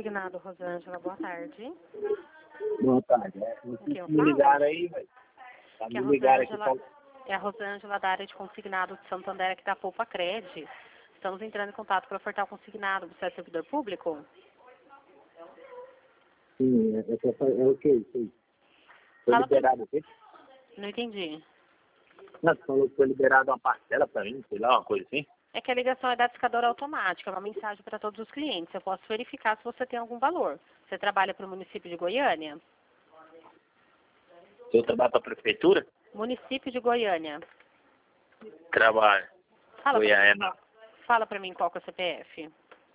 Consignado, Rosângela, boa tarde. Boa tarde. Me ligaram aí, velho. Tá me ligaram aqui. É a Rosângela da área de consignado de Santander, aqui da Poupa Cred. Estamos entrando em contato para ofertar o consignado. Você é servidor público? Sim, é o que? Foi liberado o quê? Não entendi. Não, você falou que foi liberado uma parcela para mim, sei lá, uma coisa assim. É que a ligação é da discadora automática, é uma mensagem para todos os clientes. Eu posso verificar se você tem algum valor. Você trabalha para o município de Goiânia? Eu trabalho para a prefeitura? Município de Goiânia. Trabalho. Goiânia. Fala para mim qual que é o CPF.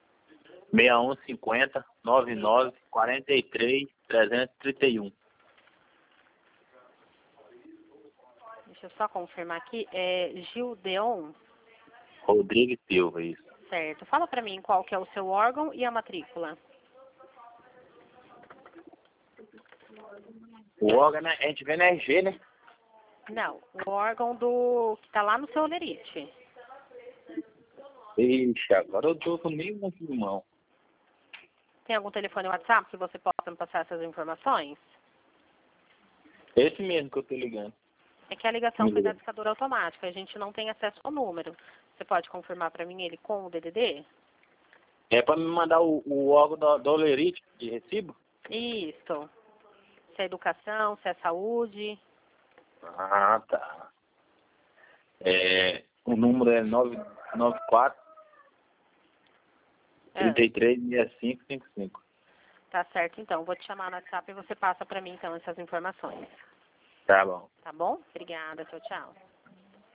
6150 99 43 331. Deixa eu só confirmar aqui. É Gildeon? Rodrigues Silva, isso. Certo. Fala para mim qual que é o seu órgão e a matrícula. O órgão, a gente vê na RG, né? Não, o órgão do que está lá no seu olerite. Ixi, agora eu tô com meio mão. Tem algum telefone WhatsApp que você possa me passar essas informações? Esse mesmo que eu tô ligando. É que a ligação foi da discadora automática, a gente não tem acesso ao número. Você pode confirmar para mim ele com o DDD? É para me mandar o órgão da olerite de recibo? Isso. Se é educação, se é saúde. Ah, tá. O número é 994 33 6555. Tá certo, então. Vou te chamar no WhatsApp e você passa para mim, então, essas informações. Tá bom. Tá bom? Obrigada. Tchau, tchau.